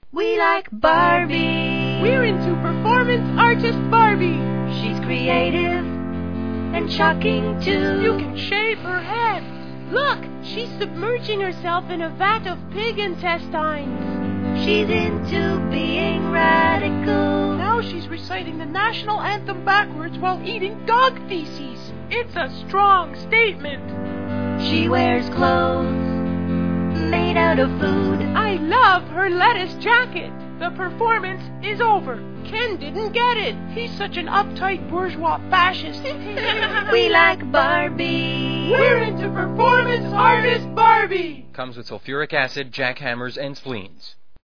We like Barbie. We're into performance artist Barbie. She's creative and shocking too. You can shave her head. Look, she's submerging herself in a vat of pig intestines. She's into being radical. Now she's reciting the national anthem backwards while eating dog feces. It's a strong statement. She wears clothes made out of food. I love her lettuce jacket. The performance is over. Ken didn't get it. He's such an uptight bourgeois fascist. We like Barbie. We're into performance artist Barbie. Comes with sulfuric acid, jackhammers, and spleens.